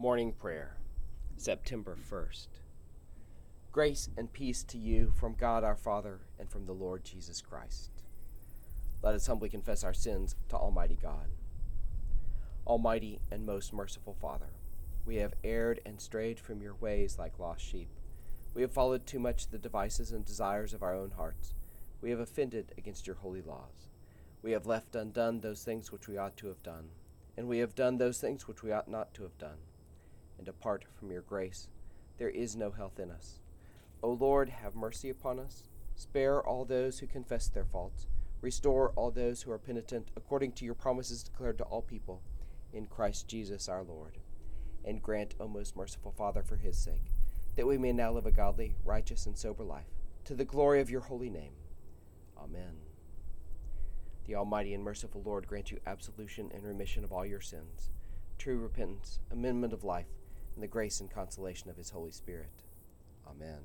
Morning Prayer, September 1st. Grace and peace to you from God our Father and from the Lord Jesus Christ. Let us humbly confess our sins to Almighty God. Almighty and most merciful Father, we have erred and strayed from your ways like lost sheep. We have followed too much the devices and desires of our own hearts. We have offended against your holy laws. We have left undone those things which we ought to have done, and we have done those things which we ought not to have done. And apart from your grace, there is no health in us. O Lord, have mercy upon us. Spare all those who confess their faults. Restore all those who are penitent, according to your promises declared to all people, in Christ Jesus our Lord. And grant, O most merciful Father, for his sake, that we may now live a godly, righteous, and sober life, to the glory of your holy name. Amen. The Almighty and merciful Lord grant you absolution and remission of all your sins, true repentance, amendment of life, and the grace and consolation of his Holy Spirit. Amen.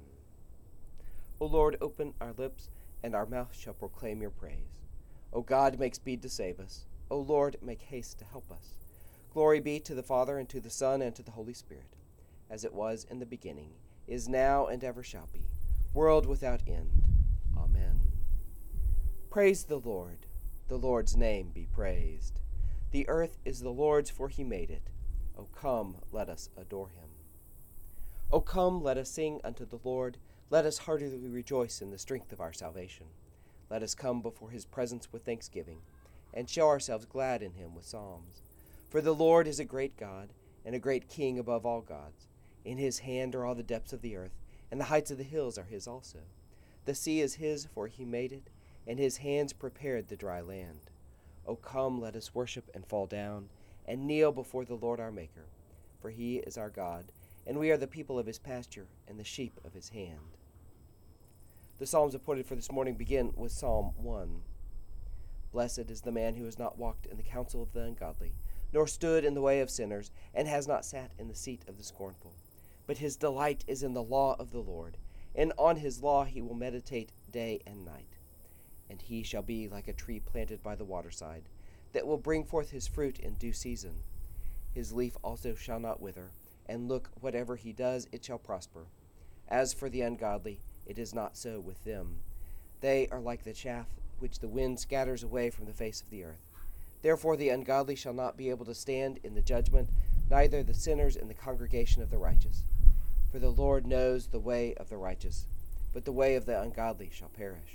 O Lord, open our lips, and our mouth shall proclaim your praise. O God, make speed to save us. O Lord, make haste to help us. Glory be to the Father, and to the Son, and to the Holy Spirit, as it was in the beginning, is now, and ever shall be, world without end. Amen. Praise the Lord. The Lord's name be praised. The earth is the Lord's, for he made it. O come, let us adore him. O come, let us sing unto the Lord. Let us heartily rejoice in the strength of our salvation. Let us come before his presence with thanksgiving, and show ourselves glad in him with psalms. For the Lord is a great God, and a great King above all gods. In his hand are all the depths of the earth, and the heights of the hills are his also. The sea is his, for he made it, and his hands prepared the dry land. O come, let us worship and fall down, and kneel before the Lord our Maker. For he is our God, and we are the people of his pasture, and the sheep of his hand. The Psalms appointed for this morning begin with Psalm 1. Blessed is the man who has not walked in the counsel of the ungodly, nor stood in the way of sinners, and has not sat in the seat of the scornful. But his delight is in the law of the Lord, and on his law he will meditate day and night. And he shall be like a tree planted by the waterside, that will bring forth his fruit in due season. His leaf also shall not wither, and look, whatever he does, it shall prosper. As for the ungodly, it is not so with them. They are like the chaff which the wind scatters away from the face of the earth. Therefore the ungodly shall not be able to stand in the judgment, neither the sinners in the congregation of the righteous. For the Lord knows the way of the righteous, but the way of the ungodly shall perish.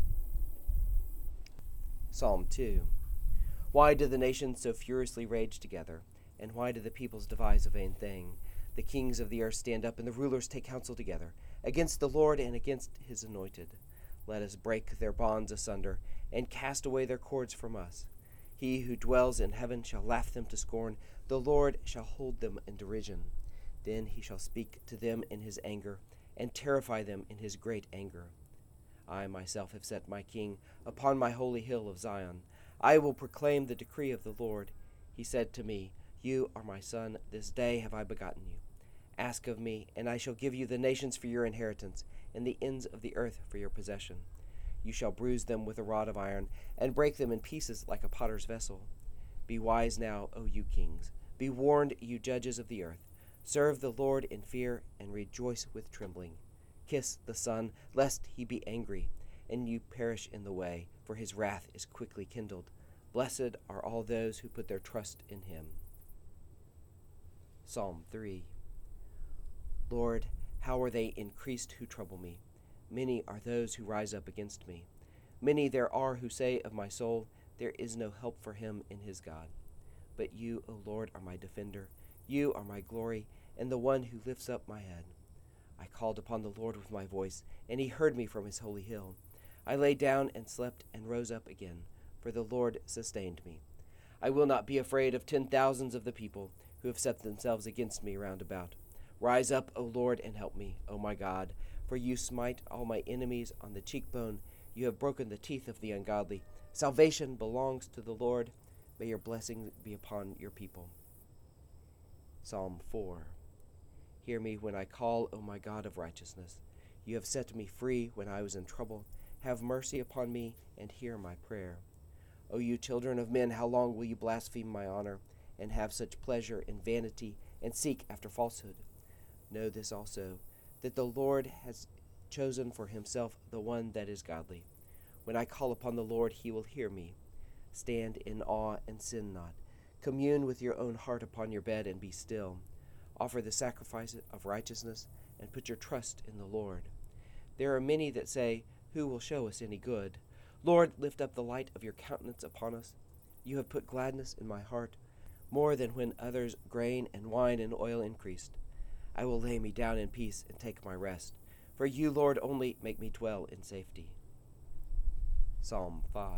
Psalm 2. Why do the nations so furiously rage together? And why do the peoples devise a vain thing? The kings of the earth stand up, and the rulers take counsel together, against the Lord and against his anointed. Let us break their bonds asunder, and cast away their cords from us. He who dwells in heaven shall laugh them to scorn. The Lord shall hold them in derision. Then he shall speak to them in his anger, and terrify them in his great anger. I myself have set my king upon my holy hill of Zion. I will proclaim the decree of the Lord. He said to me, You are my son, this day have I begotten you. Ask of me, and I shall give you the nations for your inheritance, and the ends of the earth for your possession. You shall bruise them with a rod of iron, and break them in pieces like a potter's vessel. Be wise now, O you kings. Be warned, you judges of the earth. Serve the Lord in fear, and rejoice with trembling. Kiss the Son, lest he be angry, and you perish in the way, for his wrath is quickly kindled. Blessed are all those who put their trust in him. Psalm 3. Lord, how are they increased who trouble me? Many are those who rise up against me. Many there are who say of my soul, There is no help for him in his God. But you, O Lord, are my defender. You are my glory, and the one who lifts up my head. I called upon the Lord with my voice, and he heard me from his holy hill. I lay down and slept and rose up again, for the Lord sustained me. I will not be afraid of 10,000s of the people who have set themselves against me round about. Rise up, O Lord, and help me, O my God, for you smite all my enemies on the cheekbone. You have broken the teeth of the ungodly. Salvation belongs to the Lord. May your blessing be upon your people. Psalm 4. Hear me when I call, O my God of righteousness. You have set me free when I was in trouble. Have mercy upon me and hear my prayer. O you children of men, how long will you blaspheme my honor, and have such pleasure in vanity and seek after falsehood. Know this also, that the Lord has chosen for himself the one that is godly. When I call upon the Lord, he will hear me. Stand in awe and sin not. Commune with your own heart upon your bed and be still. Offer the sacrifice of righteousness and put your trust in the Lord. There are many that say, who will show us any good? Lord, lift up the light of your countenance upon us. You have put gladness in my heart, more than when others grain and wine and oil increased. I will lay me down in peace and take my rest. For you, Lord, only make me dwell in safety. Psalm 5.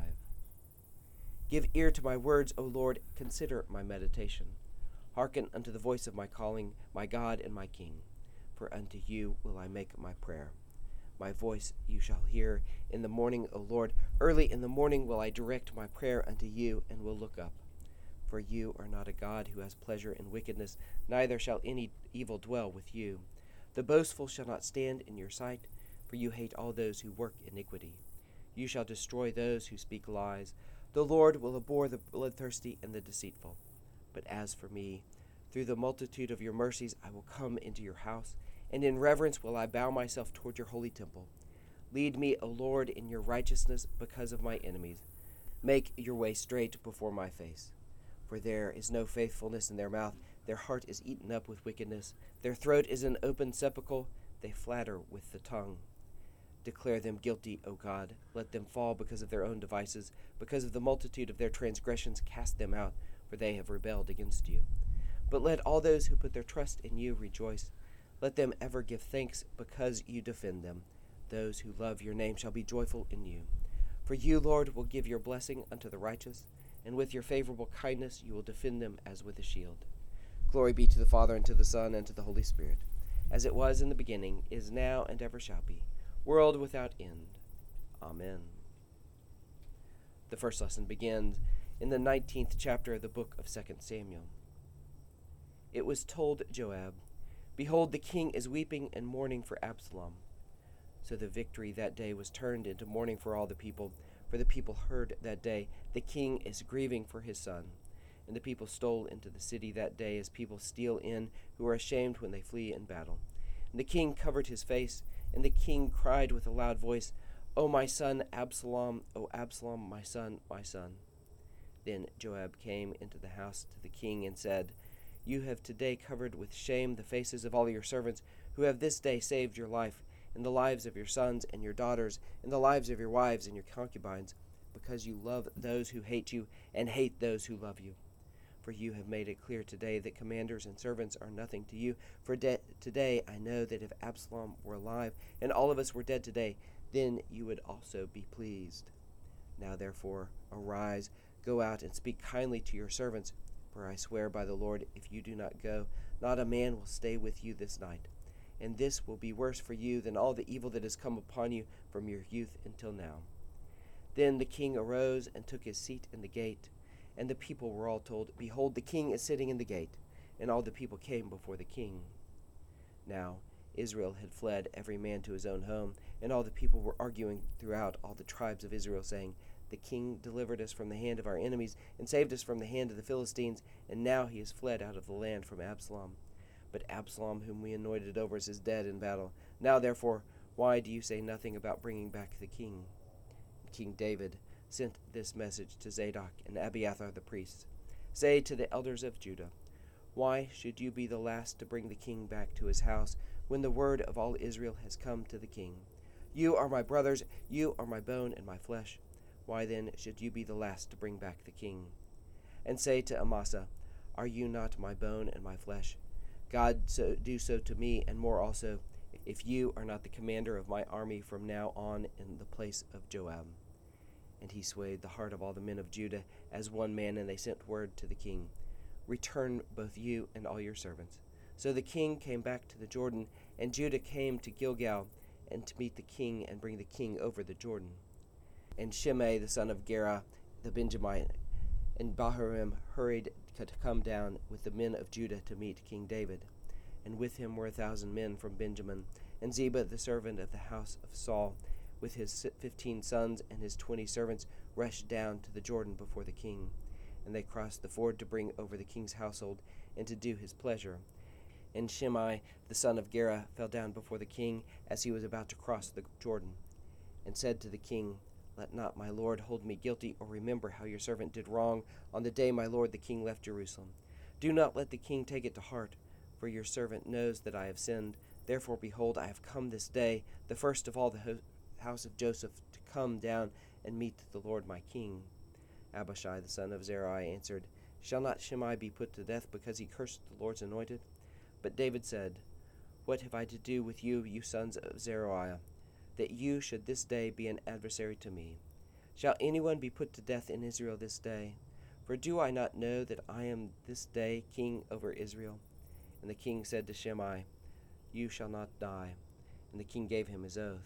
Give ear to my words, O Lord, consider my meditation. Hearken unto the voice of my calling, my God and my King. For unto you will I make my prayer. My voice you shall hear in the morning, O Lord. Early in the morning will I direct my prayer unto you, and will look up. For you are not a God who has pleasure in wickedness, neither shall any evil dwell with you. The boastful shall not stand in your sight, for you hate all those who work iniquity. You shall destroy those who speak lies. The Lord will abhor the bloodthirsty and the deceitful. But as for me, through the multitude of your mercies I will come into your house, and in reverence will I bow myself toward your holy temple. Lead me, O Lord, in your righteousness because of my enemies. Make your way straight before my face. For there is no faithfulness in their mouth. Their heart is eaten up with wickedness. Their throat is an open sepulchre. They flatter with the tongue. Declare them guilty, O God. Let them fall because of their own devices. Because of the multitude of their transgressions, cast them out, for they have rebelled against you. But let all those who put their trust in you rejoice. Let them ever give thanks because you defend them. Those who love your name shall be joyful in you. For you, Lord, will give your blessing unto the righteous, and with your favorable kindness you will defend them as with a shield. Glory be to the Father, and to the Son, and to the Holy Spirit, as it was in the beginning, is now, and ever shall be, world without end. Amen. The first lesson begins in the 19th chapter of the book of 2 Samuel. It was told Joab, Behold, the king is weeping and mourning for Absalom. So the victory that day was turned into mourning for all the people, for the people heard that day, the king is grieving for his son. And the people stole into the city that day as people steal in, who are ashamed when they flee in battle. And the king covered his face, and the king cried with a loud voice, O my son Absalom, O Absalom, my son, my son. Then Joab came into the house to the king and said, You have today covered with shame the faces of all your servants, who have this day saved your life, and the lives of your sons and your daughters, and the lives of your wives and your concubines, because you love those who hate you, and hate those who love you. For you have made it clear today that commanders and servants are nothing to you. For today I know that if Absalom were alive, and all of us were dead today, then you would also be pleased. Now therefore, arise, go out and speak kindly to your servants, for I swear by the Lord, if you do not go, not a man will stay with you this night. And this will be worse for you than all the evil that has come upon you from your youth until now. Then the king arose and took his seat in the gate, and the people were all told, Behold, the king is sitting in the gate. And all the people came before the king. Now Israel had fled, every man to his own home, and all the people were arguing throughout all the tribes of Israel, saying, The king delivered us from the hand of our enemies, and saved us from the hand of the Philistines, and now he has fled out of the land from Absalom. But Absalom, whom we anointed over us, is dead in battle. Now, therefore, why do you say nothing about bringing back the king? King David sent this message to Zadok and Abiathar the priests. Say to the elders of Judah, Why should you be the last to bring the king back to his house, when the word of all Israel has come to the king? You are my brothers, you are my bone and my flesh. Why then should you be the last to bring back the king? And say to Amasa, Are you not my bone and my flesh? God do so to me, and more also, if you are not the commander of my army from now on in the place of Joab. And he swayed the heart of all the men of Judah as one man, and they sent word to the king, Return both you and all your servants. So the king came back to the Jordan, and Judah came to Gilgal, and to meet the king and bring the king over the Jordan. And Shimei the son of Gera the Benjamite and Bahurim hurried to come down with the men of Judah to meet King David. And with him were 1,000 men from Benjamin, and Ziba the servant of the house of Saul, with his 15 sons and his 20 servants, rushed down to the Jordan before the king. And they crossed the ford to bring over the king's household, and to do his pleasure. And Shimei the son of Gera fell down before the king as he was about to cross the Jordan, and said to the king, Let not my lord hold me guilty, or remember how your servant did wrong on the day my lord the king left Jerusalem. Do not let the king take it to heart, for your servant knows that I have sinned. Therefore, behold, I have come this day, the first of all the house of Joseph, to come down and meet the Lord my king. Abishai the son of Zeruiah answered, Shall not Shimei be put to death because he cursed the Lord's anointed? But David said, What have I to do with you, you sons of Zeruiah, that you should this day be an adversary to me? Shall anyone be put to death in Israel this day? For do I not know that I am this day king over Israel? And the king said to Shimei, You shall not die. And the king gave him his oath.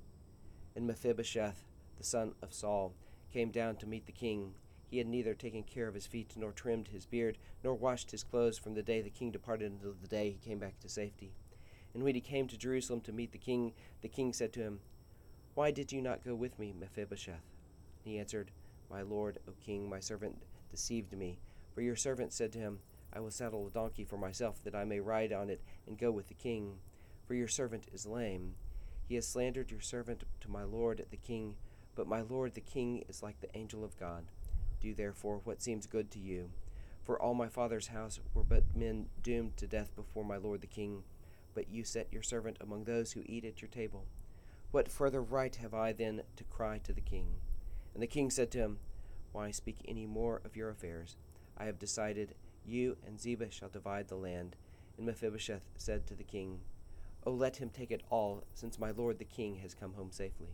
And Mephibosheth, the son of Saul, came down to meet the king. He had neither taken care of his feet, nor trimmed his beard, nor washed his clothes from the day the king departed until the day he came back to safety. And when he came to Jerusalem to meet the king said to him, Why did you not go with me, Mephibosheth? And he answered, My lord, O king, my servant deceived me. For your servant said to him, I will saddle a donkey for myself, that I may ride on it and go with the king. For your servant is lame. He has slandered your servant to my lord the king, but my lord the king is like the angel of God. Do therefore what seems good to you. For all my father's house were but men doomed to death before my lord the king, but you set your servant among those who eat at your table. What further right have I then to cry to the king? And the king said to him, Why speak any more of your affairs? I have decided, you and Ziba shall divide the land. And Mephibosheth said to the king, Oh, let him take it all, since my lord the king has come home safely.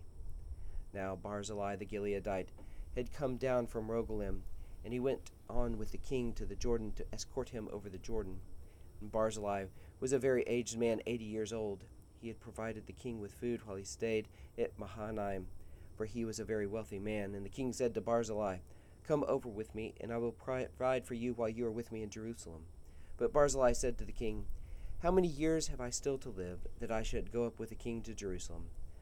Now Barzillai the Gileadite had come down from Rogelim, and he went on with the king to the Jordan to escort him over the Jordan. And Barzillai was a very aged man, 80 years old. He had provided the king with food while he stayed at Mahanaim, for he was a very wealthy man. And the king said to Barzillai, Come over with me, and I will provide for you while you are with me in Jerusalem. But Barzillai said to the king, How many years have I still to live, that I should go up with the king to Jerusalem?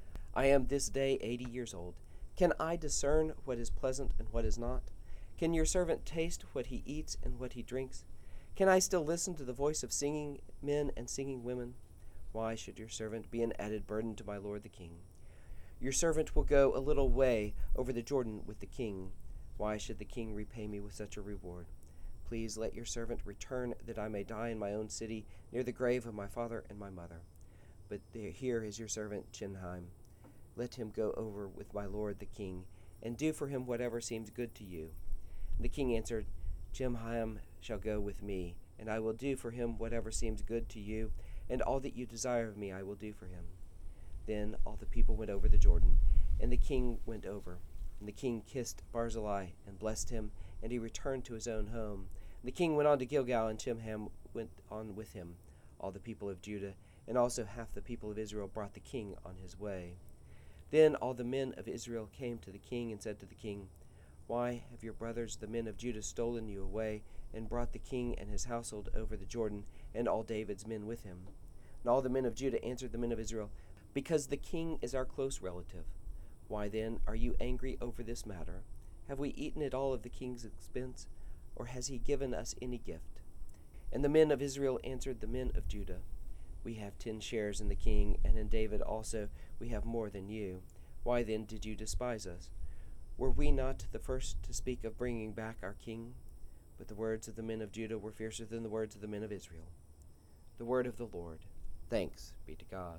I am this day 80 years old. Can I discern what is pleasant and what is not? Can your servant taste what he eats and what he drinks? Can I still listen to the voice of singing men and singing women? Why should your servant be an added burden to my lord the king? Your servant will go a little way over the Jordan with the king. Why should the king repay me with such a reward? Please let your servant return, that I may die in my own city, near the grave of my father and my mother. But here is your servant Chinheim. Let him go over with my lord the king, and do for him whatever seems good to you. And the king answered, Chinheim shall go with me, and I will do for him whatever seems good to you, and all that you desire of me I will do for him. Then all the people went over the Jordan, and the king went over. And the king kissed Barzillai and blessed him, and he returned to his own home. And the king went on to Gilgal, and Chimham went on with him. All the people of Judah, and also half the people of Israel, brought the king on his way. Then all the men of Israel came to the king and said to the king, Why have your brothers, the men of Judah, stolen you away, and brought the king and his household over the Jordan, and all David's men with him? And all the men of Judah answered the men of Israel, Because the king is our close relative. Why then are you angry over this matter? Have we eaten at all of the king's expense, or has he given us any gift? And the men of Israel answered the men of Judah, We have 10 shares in the king, and in David also we have more than you. Why then did you despise us? Were we not the first to speak of bringing back our king? But the words of the men of Judah were fiercer than the words of the men of Israel. The word of the Lord. Thanks be to God.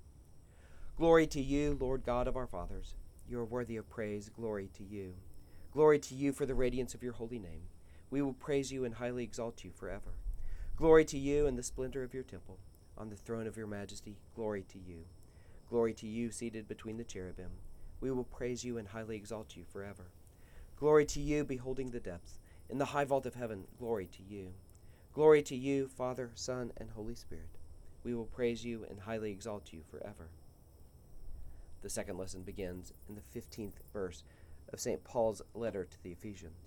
Glory to you, Lord God of our fathers. You are worthy of praise. Glory to you. Glory to you for the radiance of your holy name. We will praise you and highly exalt you forever. Glory to you in the splendor of your temple. On the throne of your majesty, glory to you. Glory to you seated between the cherubim. We will praise you and highly exalt you forever. Glory to you beholding the depths. In the high vault of heaven, glory to you. Glory to you, Father, Son, and Holy Spirit. We will praise you and highly exalt you forever. The second lesson begins in the 15th verse of St. Paul's letter to the Ephesians.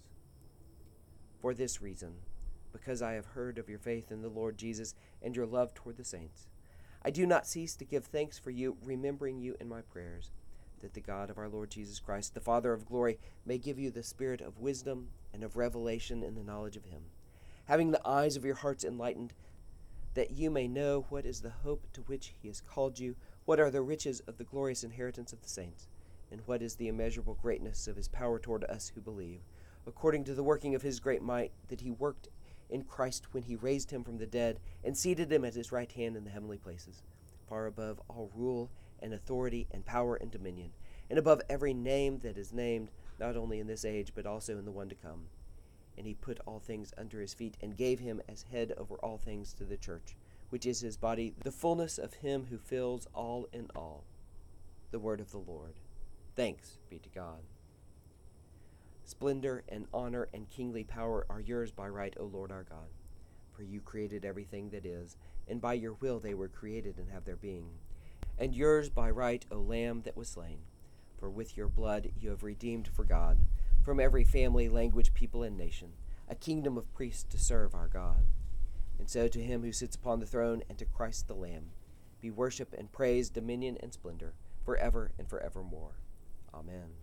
For this reason, because I have heard of your faith in the Lord Jesus and your love toward the saints, I do not cease to give thanks for you, remembering you in my prayers, that the God of our Lord Jesus Christ, the Father of glory, may give you the spirit of wisdom and of revelation in the knowledge of him, having the eyes of your hearts enlightened, that you may know what is the hope to which he has called you, what are the riches of the glorious inheritance of the saints, and what is the immeasurable greatness of his power toward us who believe, according to the working of his great might that he worked in Christ when he raised him from the dead and seated him at his right hand in the heavenly places, far above all rule and authority and power and dominion, and above every name that is named, not only in this age but also in the one to come. And he put all things under his feet, and gave him as head over all things to the church, which is his body, the fullness of him who fills all in all. The word of the Lord. Thanks be to God. Splendor and honor and kingly power are yours by right, O Lord our God. For you created everything that is, and by your will they were created and have their being. And yours by right, O Lamb that was slain. For with your blood you have redeemed for God, from every family, language, people, and nation, a kingdom of priests to serve our God. And so to him who sits upon the throne, and to Christ the Lamb, be worship and praise, dominion and splendor, forever and forevermore. Amen.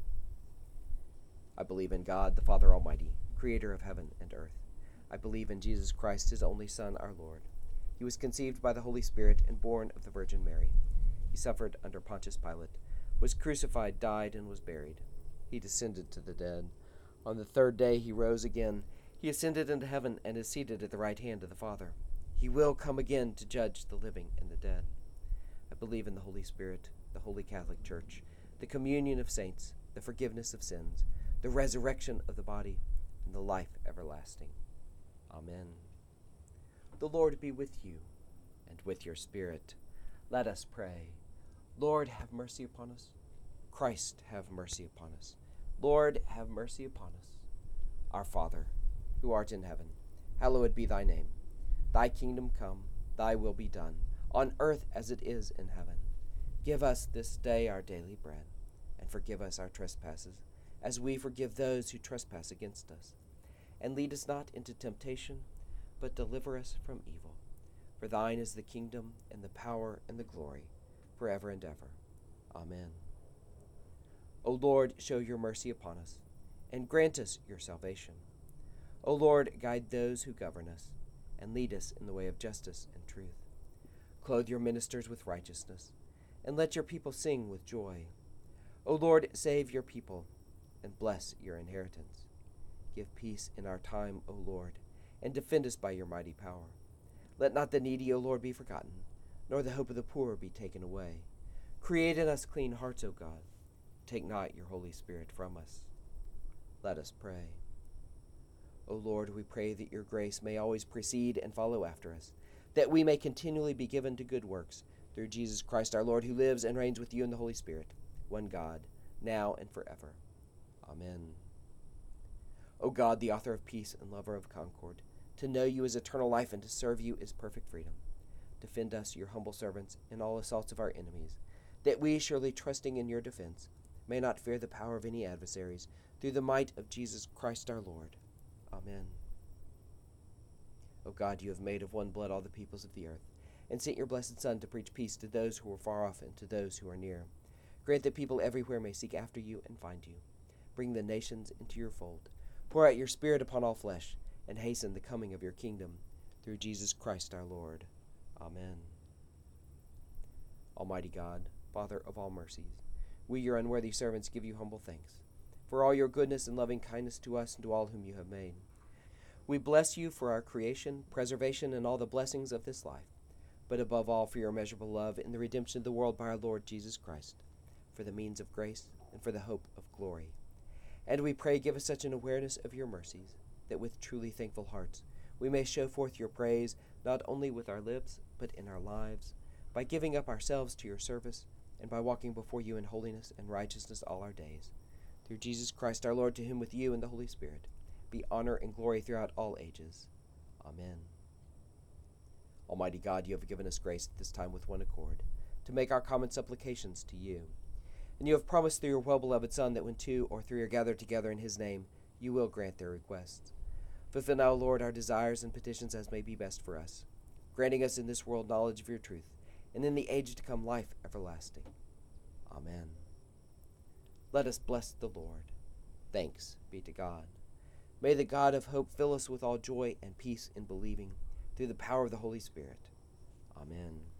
I believe in God, the Father Almighty, creator of heaven and earth. I believe in Jesus Christ, his only Son, our Lord. He was conceived by the Holy Spirit and born of the Virgin Mary. He suffered under Pontius Pilate, was crucified, died, and was buried. He descended to the dead. On the third day he rose again. He ascended into heaven and is seated at the right hand of the Father. He will come again to judge the living and the dead. I believe in the Holy Spirit, the Holy Catholic Church, the communion of saints, the forgiveness of sins, the resurrection of the body, and the life everlasting. Amen. The Lord be with you, and with your spirit. Let us pray. Lord, have mercy upon us. Christ, have mercy upon us. Lord, have mercy upon us. Our Father, who art in heaven, hallowed be thy name. Thy kingdom come, thy will be done, on earth as it is in heaven. Give us this day our daily bread, and forgive us our trespasses, as we forgive those who trespass against us. And lead us not into temptation, but deliver us from evil. For thine is the kingdom, and the power, and the glory, forever and ever. Amen. O Lord, show your mercy upon us, and grant us your salvation. O Lord, guide those who govern us, and lead us in the way of justice and truth. Clothe your ministers with righteousness, and let your people sing with joy. O Lord, save your people, and bless your inheritance. Give peace in our time, O Lord, and defend us by your mighty power. Let not the needy, O Lord, be forgotten, nor the hope of the poor be taken away. Create in us clean hearts, O God. Take not your Holy Spirit from us. Let us pray. O Lord, we pray that your grace may always precede and follow after us, that we may continually be given to good works, through Jesus Christ our Lord, who lives and reigns with you in the Holy Spirit, one God, now and forever. Amen. O God, the author of peace and lover of concord, to know you is eternal life, and to serve you is perfect freedom. Defend us, your humble servants, in all assaults of our enemies, that we, surely trusting in your defense, may not fear the power of any adversaries, through the might of Jesus Christ our Lord. Amen. O God, you have made of one blood all the peoples of the earth, and sent your blessed Son to preach peace to those who are far off and to those who are near. Grant that people everywhere may seek after you and find you. Bring the nations into your fold. Pour out your Spirit upon all flesh, and hasten the coming of your kingdom, through Jesus Christ our Lord. Amen. Almighty God, Father of all mercies, we, your unworthy servants, give you humble thanks for all your goodness and loving kindness to us and to all whom you have made. We bless you for our creation, preservation, and all the blessings of this life, but above all for your immeasurable love in the redemption of the world by our Lord Jesus Christ, for the means of grace and for the hope of glory. And we pray, give us such an awareness of your mercies, that with truly thankful hearts we may show forth your praise, not only with our lips, but in our lives, by giving up ourselves to your service, and by walking before you in holiness and righteousness all our days. Through Jesus Christ our Lord, to whom with you and the Holy Spirit be honor and glory throughout all ages. Amen. Almighty God, you have given us grace at this time with one accord, to make our common supplications to you. And you have promised through your well-beloved Son that when 2 or 3 are gathered together in his name, you will grant their requests. Fulfill now, Lord, our desires and petitions as may be best for us, granting us in this world knowledge of your truth, and in the age to come life everlasting. Amen. Let us bless the Lord. Thanks be to God. May the God of hope fill us with all joy and peace in believing, through the power of the Holy Spirit. Amen.